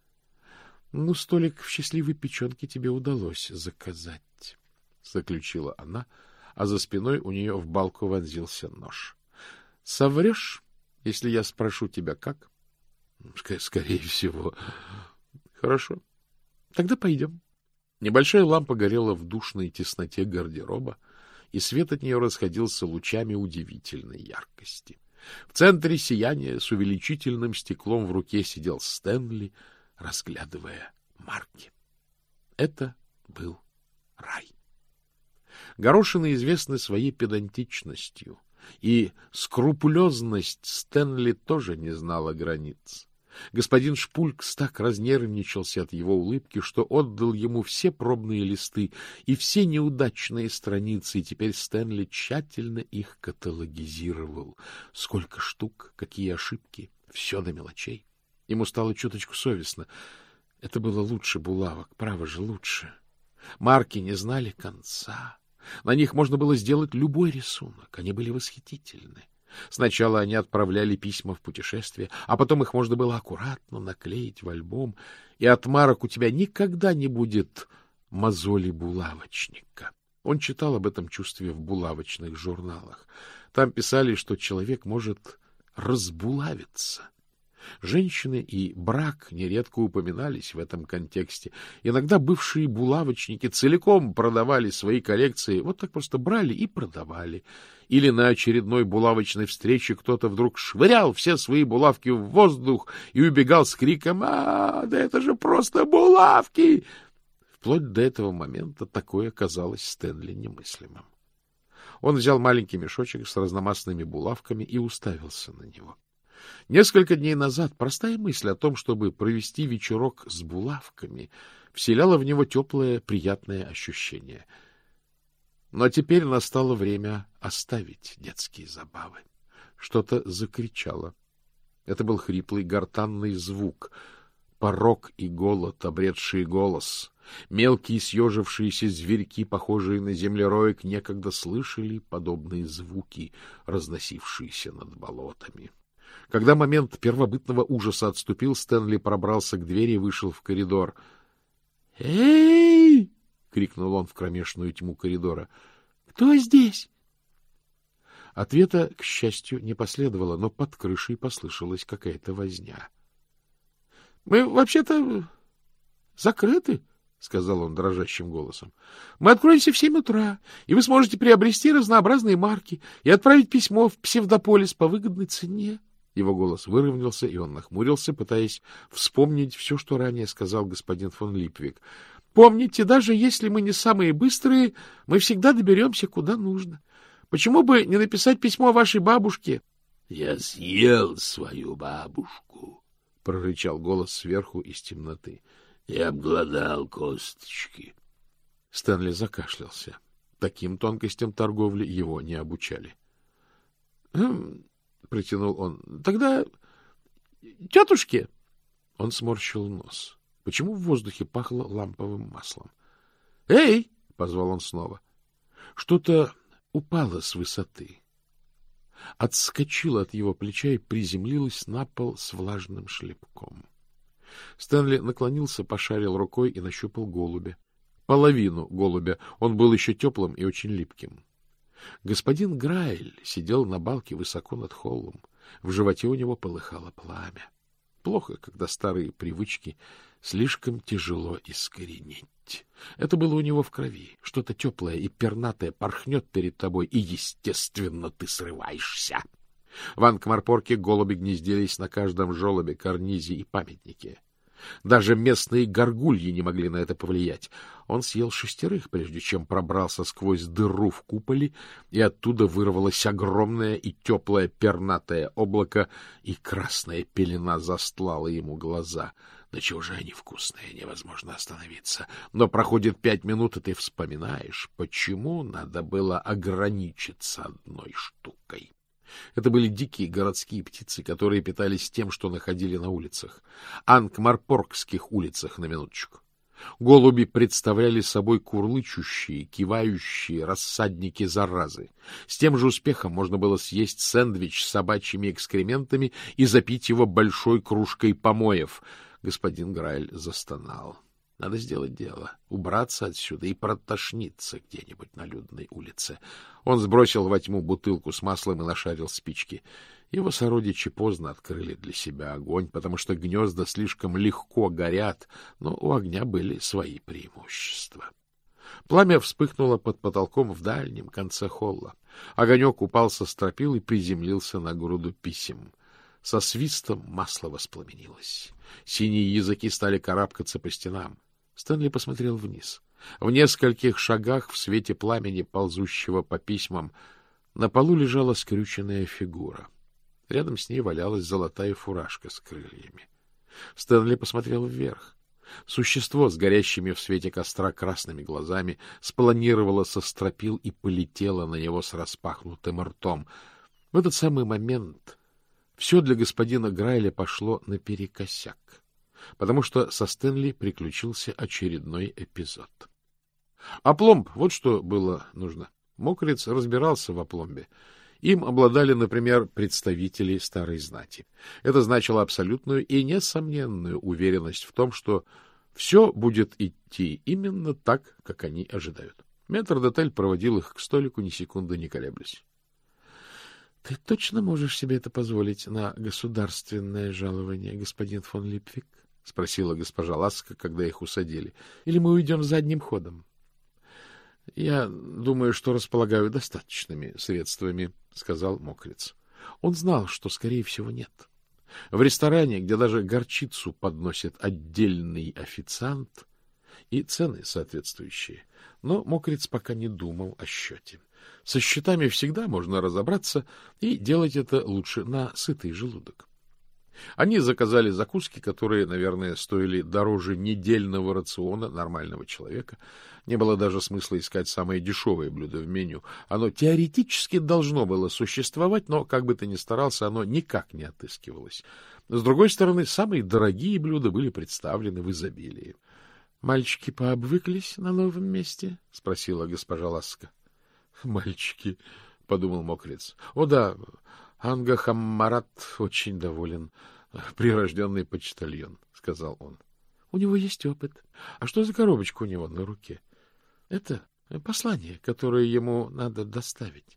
A: — Ну, столик в счастливой печенке тебе удалось заказать, — заключила она, а за спиной у нее в балку вонзился нож. — Соврешь, если я спрошу тебя, как? — Скорее всего. — Хорошо. Тогда пойдем. Небольшая лампа горела в душной тесноте гардероба, и свет от нее расходился лучами удивительной яркости. В центре сияния с увеличительным стеклом в руке сидел Стэнли, разглядывая марки. Это был рай. Горошины известны своей педантичностью, и скрупулезность Стэнли тоже не знала границ. Господин Шпулькс так разнервничался от его улыбки, что отдал ему все пробные листы и все неудачные страницы, и теперь Стэнли тщательно их каталогизировал. Сколько штук, какие ошибки, все до мелочей. Ему стало чуточку совестно. Это было лучше булавок, право же, лучше. Марки не знали конца. На них можно было сделать любой рисунок, они были восхитительны. Сначала они отправляли письма в путешествие, а потом их можно было аккуратно наклеить в альбом, и от марок у тебя никогда не будет мозоли булавочника. Он читал об этом чувстве в булавочных журналах. Там писали, что человек может разбулавиться. Женщины и брак нередко упоминались в этом контексте. Иногда бывшие булавочники целиком продавали свои коллекции, вот так просто брали и продавали. Или на очередной булавочной встрече кто-то вдруг швырял все свои булавки в воздух и убегал с криком: «А, да это же просто булавки!» Вплоть до этого момента такое казалось Стэнли немыслимым. Он взял маленький мешочек с разномастными булавками и уставился на него. Несколько дней назад простая мысль о том, чтобы провести вечерок с булавками, вселяла в него теплое, приятное ощущение. Но теперь настало время оставить детские забавы. Что-то закричало. Это был хриплый, гортанный звук. Порок и голод, обретшие голос. Мелкие съежившиеся зверьки, похожие на землероек, некогда слышали подобные звуки, разносившиеся над болотами. Когда момент первобытного ужаса отступил, Стэнли пробрался к двери и вышел в коридор. «Эй!» — крикнул он в кромешную тьму коридора. «Кто здесь?» Ответа, к счастью, не последовало, но под крышей послышалась какая-то возня. — Мы вообще-то закрыты, — сказал он дрожащим голосом. — Мы откроемся в 7 утра, и вы сможете приобрести разнообразные марки и отправить письмо в Псевдополис по выгодной цене. Его голос выровнялся, и он нахмурился, пытаясь вспомнить все, что ранее сказал господин фон Липвик. — Помните, даже если мы не самые быстрые, мы всегда доберемся куда нужно. Почему бы не написать письмо вашей бабушке? — Я съел свою бабушку, — прорычал голос сверху из темноты. — Я обглодал косточки. Стэнли закашлялся. Таким тонкостям торговли его не обучали. — протянул он. — Тогда тетушке. Он сморщил нос. Почему в воздухе пахло ламповым маслом? — Эй! — позвал он снова. Что-то упало с высоты. Отскочило от его плеча и приземлилось на пол с влажным шлепком. Стэнли наклонился, пошарил рукой и нащупал голубя. Половину голубя. Он был еще теплым и очень липким. Господин Грайль сидел на балке высоко над холлом. В животе у него полыхало пламя. Плохо, когда старые привычки слишком тяжело искоренить. Это было у него в крови. Что-то теплое и пернатое порхнет перед тобой, и, естественно, ты срываешься. В Анкмарпорке голуби гнездились на каждом желобе, карнизе и памятнике. Даже местные горгульи не могли на это повлиять. Он съел 6, прежде чем пробрался сквозь дыру в куполе, и оттуда вырвалось огромное и теплое пернатое облако, и красная пелена застлала ему глаза. Да чего же они вкусные, невозможно остановиться. Но проходит 5 минут, и ты вспоминаешь, почему надо было ограничиться одной штукой. Это были дикие городские птицы, которые питались тем, что находили на улицах. Анкмарпоркских улицах, на минуточку. Голуби представляли собой курлычущие, кивающие рассадники заразы. С тем же успехом можно было съесть сэндвич с собачьими экскрементами и запить его большой кружкой помоев. Господин Грайль застонал. Надо сделать дело, убраться отсюда и протошниться где-нибудь на людной улице. Он сбросил во тьму бутылку с маслом и нашарил спички. Его сородичи поздно открыли для себя огонь, потому что гнезда слишком легко горят, но у огня были свои преимущества. Пламя вспыхнуло под потолком в дальнем конце холла. Огонек упал со стропил и приземлился на груду писем. Со свистом масло воспламенилось. Синие языки стали карабкаться по стенам. Стэнли посмотрел вниз. В нескольких шагах в свете пламени, ползущего по письмам, на полу лежала скрюченная фигура. Рядом с ней валялась золотая фуражка с крыльями. Стэнли посмотрел вверх. Существо с горящими в свете костра красными глазами спланировало со стропил и полетело на него с распахнутым ртом. В этот самый момент все для господина Грайля пошло наперекосяк, потому что со Стэнли приключился очередной эпизод. Опломб — вот что было нужно. Мокриц разбирался в опломбе. Им обладали, например, представители старой знати. Это значило абсолютную и несомненную уверенность в том, что все будет идти именно так, как они ожидают. Метрдотель проводил их к столику, ни секунды не колеблясь. — Ты точно можешь себе это позволить на государственное жалование, господин фон Липвик? — спросила госпожа Ласка, когда их усадили. — Или мы уйдем задним ходом? — Я думаю, что располагаю достаточными средствами, — сказал Мокриц. Он знал, что, скорее всего, нет. В ресторане, где даже горчицу подносит отдельный официант, и цены соответствующие. Но Мокриц пока не думал о счете. Со счетами всегда можно разобраться, и делать это лучше на сытый желудок. Они заказали закуски, которые, наверное, стоили дороже недельного рациона нормального человека. Не было даже смысла искать самое дешевое блюдо в меню. Оно теоретически должно было существовать, но, как бы ты ни старался, оно никак не отыскивалось. С другой стороны, самые дорогие блюда были представлены в изобилии. — Мальчики пообвыклись на новом месте? — спросила госпожа Ласка. — Мальчики, — подумал Мокриц. — О да, Анга Хаммарат очень доволен. Прирожденный почтальон, — сказал он. — У него есть опыт. А что за коробочка у него на руке? — Это послание, которое ему надо доставить.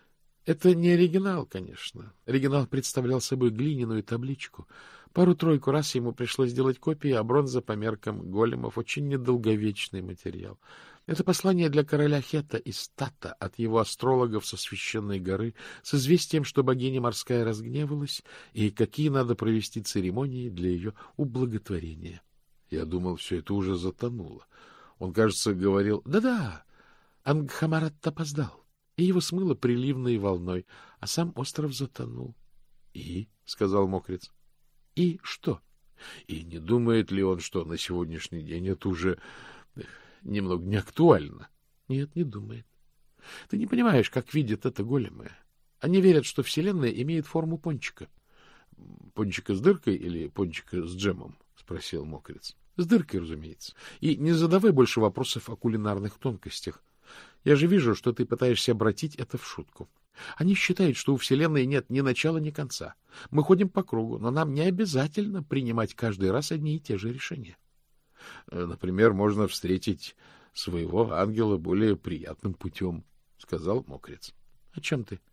A: Это не оригинал, конечно. Оригинал представлял собой глиняную табличку. Пару-тройку раз ему пришлось делать копии, а бронза по меркам големов — очень недолговечный материал. Это послание для короля Хета из Тата от его астрологов со священной горы с известием, что богиня морская разгневалась и какие надо провести церемонии для ее ублаготворения. Я думал, все это уже затонуло. Он, кажется, говорил: «Да-да, Ангхамарат опоздал, и его смыло приливной волной, а сам остров затонул». «И?» — сказал Мокриц. «И что? И не думает ли он, что на сегодняшний день это уже немного не актуально?» «Нет, не думает. Ты не понимаешь, как видят это големы. Они верят, что Вселенная имеет форму пончика». «Пончика с дыркой или пончика с джемом?» — спросил Мокриц. «С дыркой, разумеется. И не задавай больше вопросов о кулинарных тонкостях. Я же вижу, что ты пытаешься обратить это в шутку. Они считают, что у Вселенной нет ни начала, ни конца. Мы ходим по кругу, но нам не обязательно принимать каждый раз одни и те же решения. Например, можно встретить своего ангела более приятным путем, — сказал Мокриц. — О чем ты?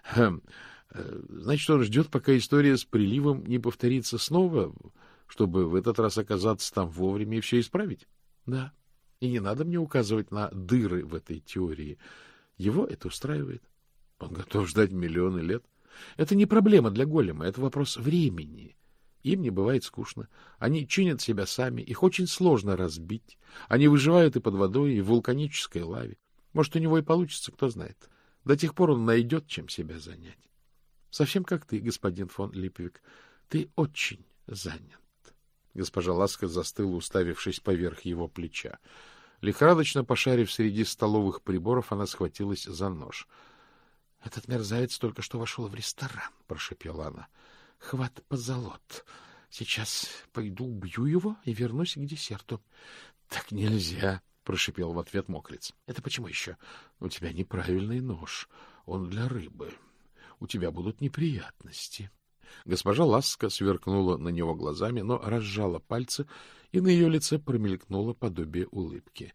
A: — Значит, он ждет, пока история с приливом не повторится снова, чтобы в этот раз оказаться там вовремя и все исправить? — Да. И не надо мне указывать на дыры в этой теории. Его это устраивает. Он готов ждать миллионы лет. Это не проблема для голема, это вопрос времени. Им не бывает скучно. Они чинят себя сами, их очень сложно разбить. Они выживают и под водой, и в вулканической лаве. Может, у него и получится, кто знает. До тех пор он найдет, чем себя занять. Совсем как ты, господин фон Липвик. Ты очень занят. Госпожа Ласка застыла, уставившись поверх его плеча. Лихорадочно пошарив среди столовых приборов, она схватилась за нож. — Этот мерзавец только что вошел в ресторан, — прошепела она. — Хват позолот. Сейчас пойду убью его и вернусь к десерту. — Так нельзя, — прошипел в ответ Мокриц. — Это почему еще? У тебя неправильный нож. Он для рыбы. У тебя будут неприятности. Госпожа Ласка сверкнула на него глазами, но разжала пальцы, и на ее лице промелькнуло подобие улыбки.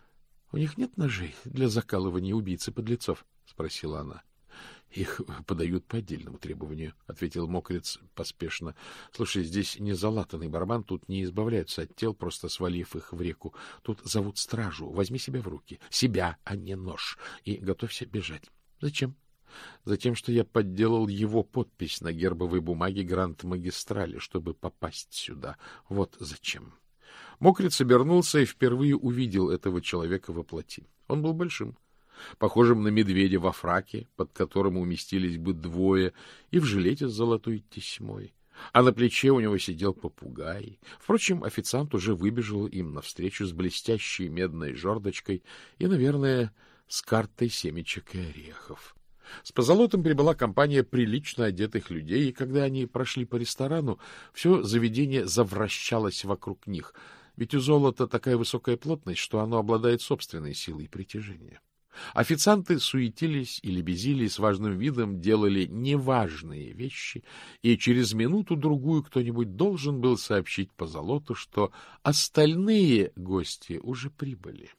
A: — У них нет ножей для закалывания убийцы-подлецов? — спросила она. — Их подают по отдельному требованию, — ответил Мокриц поспешно. — Слушай, здесь не залатанный барабан, тут не избавляются от тел, просто свалив их в реку. Тут зовут стражу. Возьми себя в руки. Себя, а не нож. И готовься бежать. — Зачем? — Затем, что я подделал его подпись на гербовой бумаге Гранд-магистрали, чтобы попасть сюда. Вот зачем. Мокриц обернулся и впервые увидел этого человека во плоти. Он был большим, похожим на медведя во фраке, под которым уместились бы двое, и в жилете с золотой тесьмой. А на плече у него сидел попугай. Впрочем, официант уже выбежал им навстречу с блестящей медной жердочкой и, наверное, с картой семечек и орехов. С позолотом прибыла компания прилично одетых людей, и когда они прошли по ресторану, все заведение завращалось вокруг них, ведь у золота такая высокая плотность, что оно обладает собственной силой притяжения. Официанты суетились и лебезили, с важным видом делали неважные вещи, и через минуту-другую кто-нибудь должен был сообщить позолоту, что остальные гости уже прибыли.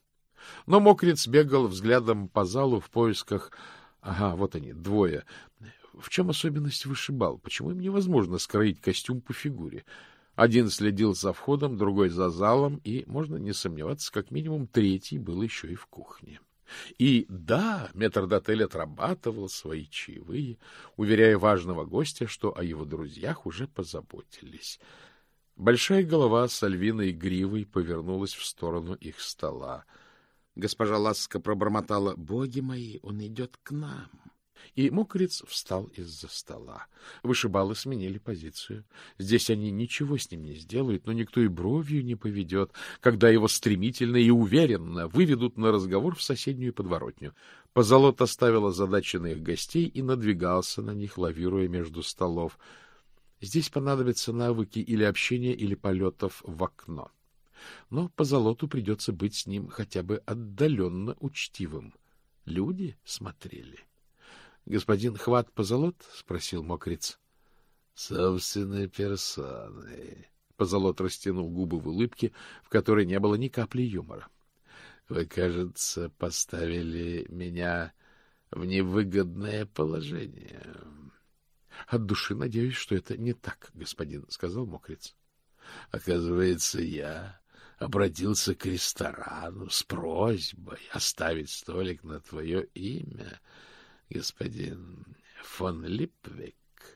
A: Но Мокриц бегал взглядом по залу в поисках... Ага, вот они, двое. В чем особенность вышибал? Почему им невозможно скроить костюм по фигуре? Один следил за входом, другой за залом, и, можно не сомневаться, как минимум третий был еще и в кухне. И да, метрдотель отрабатывал свои чаевые, уверяя важного гостя, что о его друзьях уже позаботились. Большая голова с львиной гривой повернулась в сторону их стола. Госпожа Ласка пробормотала: «Боги мои, он идет к нам». И Мокриц встал из-за стола. Вышибалы сменили позицию. Здесь они ничего с ним не сделают, но никто и бровью не поведет, когда его стремительно и уверенно выведут на разговор в соседнюю подворотню. Позолот оставил озадаченных гостей и надвигался на них, лавируя между столов. Здесь понадобятся навыки или общения, или полетов в окно. Но Позолоту придется быть с ним хотя бы отдаленно учтивым. Люди смотрели. — Господин Хват Позолот? — спросил Мокриц. — Собственной персоной. Позолот растянул губы в улыбке, в которой не было ни капли юмора. — Вы, кажется, поставили меня в невыгодное положение. — От души надеюсь, что это не так, господин, — сказал Мокриц. — Оказывается, я обратился к ресторану с просьбой оставить столик на твое имя, господин фон Липвик.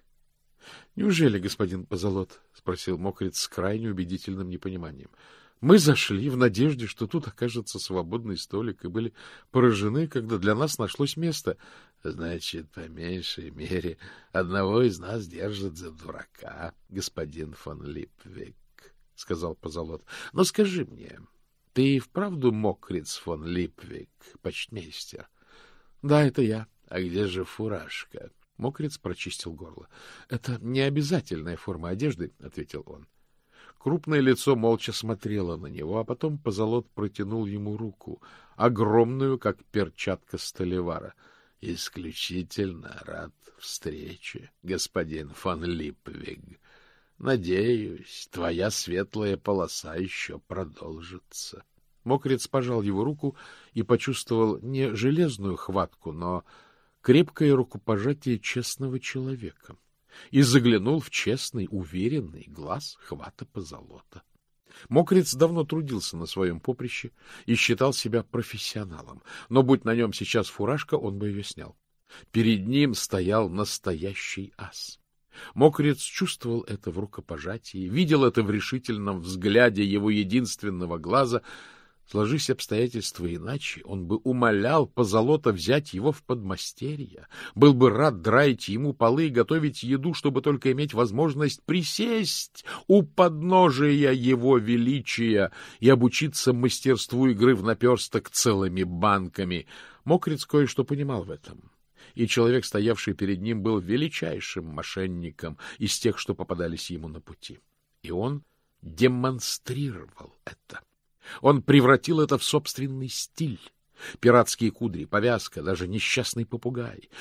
A: — Неужели, господин Позолот? — спросил Мокриц с крайне убедительным непониманием. — Мы зашли в надежде, что тут окажется свободный столик, и были поражены, когда для нас нашлось место. — Значит, по меньшей мере, одного из нас держат за дурака, господин фон Липвик, — сказал Позолот. — Но скажи мне, ты и вправду Мокриц фон Липвик, почтмейстер? — Да, это я. — А где же фуражка? Мокриц прочистил горло. — Это не обязательная форма одежды, — ответил он. Крупное лицо молча смотрело на него, а потом Позолот протянул ему руку, огромную, как перчатка столевара. — Исключительно рад встрече, господин фон Липвик. Надеюсь, твоя светлая полоса еще продолжится. Мокриц пожал его руку и почувствовал не железную хватку, но крепкое рукопожатие честного человека, и заглянул в честный, уверенный глаз Хвата Позолота. Мокриц давно трудился на своем поприще и считал себя профессионалом, но будь на нем сейчас фуражка, он бы ее снял. Перед ним стоял настоящий ас. Мокриц чувствовал это в рукопожатии, видел это в решительном взгляде его единственного глаза. Сложись обстоятельства иначе, он бы умолял Позолота взять его в подмастерья, был бы рад драить ему полы и готовить еду, чтобы только иметь возможность присесть у подножия его величия и обучиться мастерству игры в наперсток целыми банками. Мокриц кое-что понимал в этом, и человек, стоявший перед ним, был величайшим мошенником из тех, что попадались ему на пути. И он демонстрировал это. Он превратил это в собственный стиль. Пиратские кудри, повязка, даже несчастный попугай.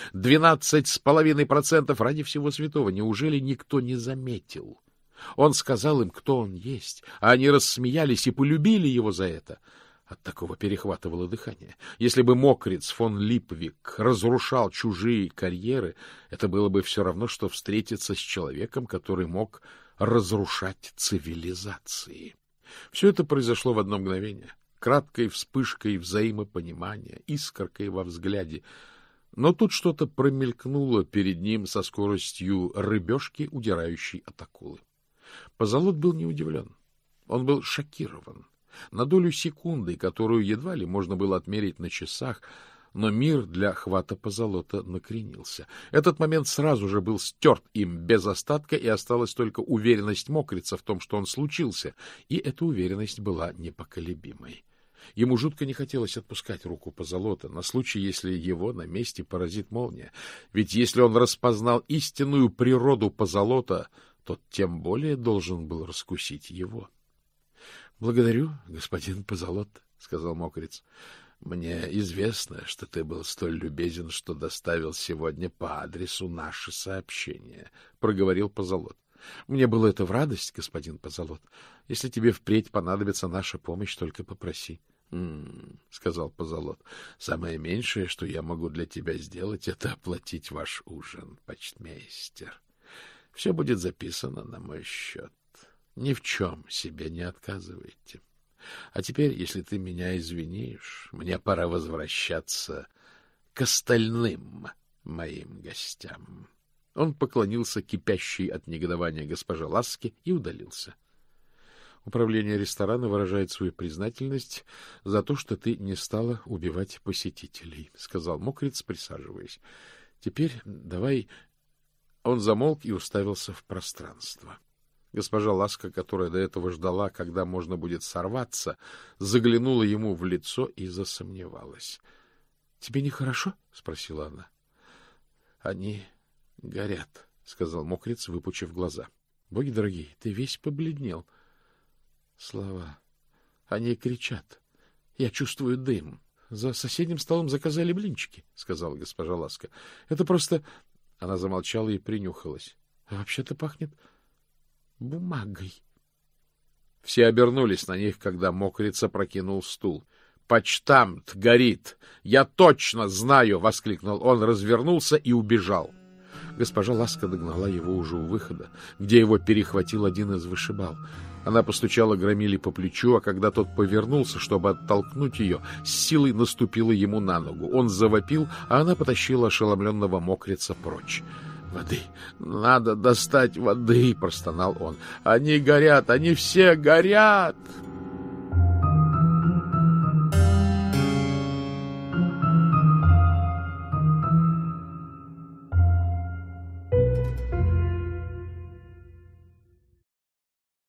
A: 12,5% ради всего святого. Неужели никто не заметил? Он сказал им, кто он есть, а они рассмеялись и полюбили его за это. От такого перехватывало дыхание. Если бы Мокриц фон Липвик разрушал чужие карьеры, это было бы все равно, что встретиться с человеком, который мог разрушать цивилизации. Все это произошло в одно мгновение, краткой вспышкой взаимопонимания, искоркой во взгляде. Но тут что-то промелькнуло перед ним со скоростью рыбешки, удирающей от акулы. Позолот был не удивлен. Он был шокирован. На долю секунды, которую едва ли можно было отмерить на часах, но мир для Хвата Позолота накренился. Этот момент сразу же был стерт им без остатка, и осталась только уверенность Мокрица в том, что он случился, и эта уверенность была непоколебимой. Ему жутко не хотелось отпускать руку Позолота на случай, если его на месте поразит молния. Ведь если он распознал истинную природу Позолота, то тем более должен был раскусить его. — Благодарю, господин Позолот, — сказал Мокриц. — Мне известно, что ты был столь любезен, что доставил сегодня по адресу наше сообщение, — проговорил Позолот. — Мне было это в радость, господин Позолот. Если тебе впредь понадобится наша помощь, только попроси. — сказал Позолот, — самое меньшее, что я могу для тебя сделать, это оплатить ваш ужин, почтмейстер. Все будет записано на мой счет. Ни в чем себе не отказывайте. А теперь, если ты меня извинишь, мне пора возвращаться к остальным моим гостям. Он поклонился кипящей от негодования госпоже Ласке и удалился. Управление ресторана выражает свою признательность за то, что ты не стала убивать посетителей, — сказал Мокриц, присаживаясь. — Теперь давай... Он замолк и уставился в пространство. Госпожа Ласка, которая до этого ждала, когда можно будет сорваться, заглянула ему в лицо и засомневалась. — Тебе нехорошо? — спросила она. — Они горят, — сказал Мокриц, выпучив глаза. — Боги дорогие, ты весь побледнел. — Слава. Они кричат. Я чувствую дым. За соседним столом заказали блинчики, — сказала госпожа Ласка. — Это просто... Она замолчала и принюхалась. — Вообще-то пахнет бумагой. Все обернулись на них, когда Мокриц опрокинул стул. — Почтамт горит! Я точно знаю! — воскликнул он, развернулся и убежал. Госпожа Ласка догнала его уже у выхода, где его перехватил один из вышибал. Она постучала Громиле по плечу, а когда тот повернулся, чтобы оттолкнуть ее, с силой наступила ему на ногу. Он завопил, а она потащила ошеломленного Мокрица прочь. — Воды! Надо достать воды! — простонал он. — Они горят! Они все горят!